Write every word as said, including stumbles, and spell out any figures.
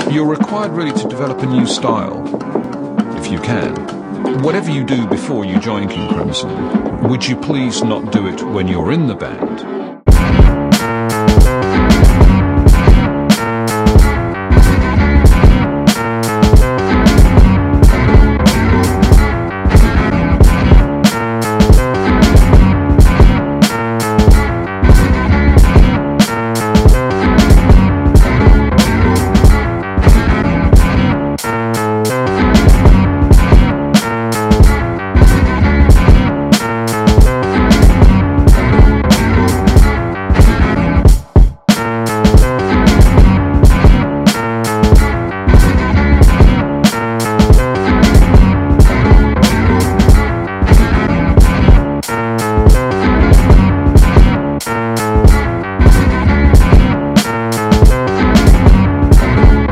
You're required really to develop a new style, if you can. Whatever you do before you join King Crimson, would you please not do it when you're in the band?